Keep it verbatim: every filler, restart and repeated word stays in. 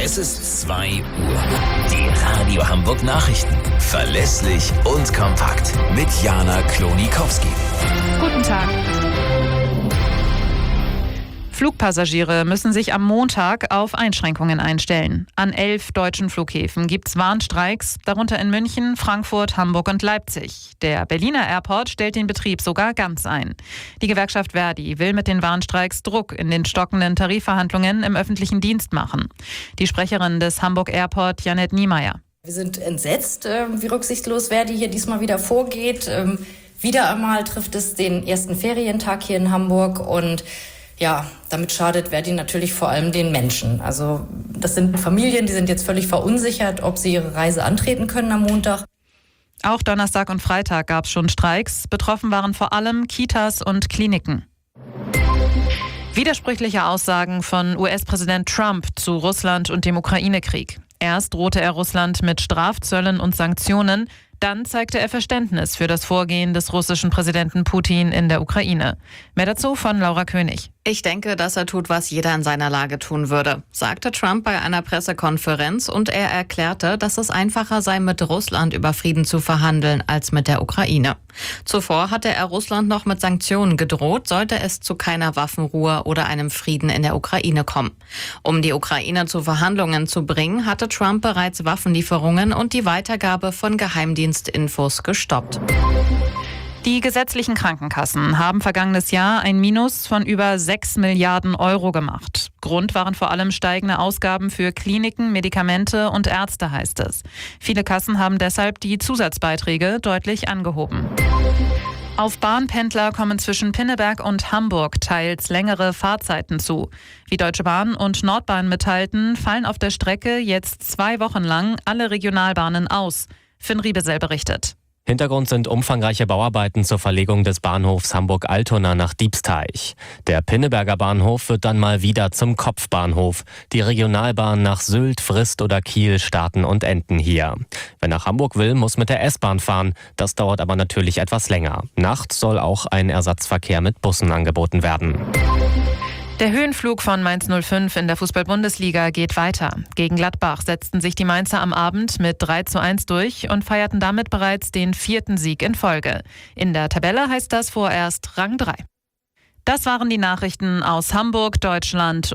Es ist zwei Uhr. Die Radio Hamburg Nachrichten. Verlässlich und kompakt. Mit Jana Klonikowski. Guten Tag. Flugpassagiere müssen sich am Montag auf Einschränkungen einstellen. An elf deutschen Flughäfen gibt es Warnstreiks, darunter in München, Frankfurt, Hamburg und Leipzig. Der Berliner Airport stellt den Betrieb sogar ganz ein. Die Gewerkschaft Verdi will mit den Warnstreiks Druck in den stockenden Tarifverhandlungen im öffentlichen Dienst machen. Die Sprecherin des Hamburg Airport, Janette Niemeyer. Wir sind entsetzt, wie rücksichtslos Verdi hier diesmal wieder vorgeht. Wieder einmal trifft es den ersten Ferientag hier in Hamburg und ja, damit schadet Verdi natürlich vor allem den Menschen. Also das sind Familien, die sind jetzt völlig verunsichert, ob sie ihre Reise antreten können am Montag. Auch Donnerstag und Freitag gab es schon Streiks. Betroffen waren vor allem Kitas und Kliniken. Widersprüchliche Aussagen von U S-Präsident Trump zu Russland und dem Ukraine-Krieg. Erst drohte er Russland mit Strafzöllen und Sanktionen, dann zeigte er Verständnis für das Vorgehen des russischen Präsidenten Putin in der Ukraine. Mehr dazu von Laura König. Ich denke, dass er tut, was jeder in seiner Lage tun würde, sagte Trump bei einer Pressekonferenz, und er erklärte, dass es einfacher sei, mit Russland über Frieden zu verhandeln, als mit der Ukraine. Zuvor hatte er Russland noch mit Sanktionen gedroht, sollte es zu keiner Waffenruhe oder einem Frieden in der Ukraine kommen. Um die Ukraine zu Verhandlungen zu bringen, hatte Trump bereits Waffenlieferungen und die Weitergabe von Geheimdienstinfos gestoppt. Die gesetzlichen Krankenkassen haben vergangenes Jahr ein Minus von über sechs Milliarden Euro gemacht. Grund waren vor allem steigende Ausgaben für Kliniken, Medikamente und Ärzte, heißt es. Viele Kassen haben deshalb die Zusatzbeiträge deutlich angehoben. Auf Bahnpendler kommen zwischen Pinneberg und Hamburg teils längere Fahrzeiten zu. Wie Deutsche Bahn und Nordbahn mitteilten, fallen auf der Strecke jetzt zwei Wochen lang alle Regionalbahnen aus. Finn Riebesell berichtet. Hintergrund sind umfangreiche Bauarbeiten zur Verlegung des Bahnhofs Hamburg-Altona nach Diebsteich. Der Pinneberger Bahnhof wird dann mal wieder zum Kopfbahnhof. Die Regionalbahn nach Sylt, Frist oder Kiel starten und enden hier. Wer nach Hamburg will, muss mit der S-Bahn fahren. Das dauert aber natürlich etwas länger. Nachts soll auch ein Ersatzverkehr mit Bussen angeboten werden. Der Höhenflug von Mainz null fünf in der Fußball-Bundesliga geht weiter. Gegen Gladbach setzten sich die Mainzer am Abend mit drei zu eins durch und feierten damit bereits den vierten Sieg in Folge. In der Tabelle heißt das vorerst Rang drei. Das waren die Nachrichten aus Hamburg, Deutschland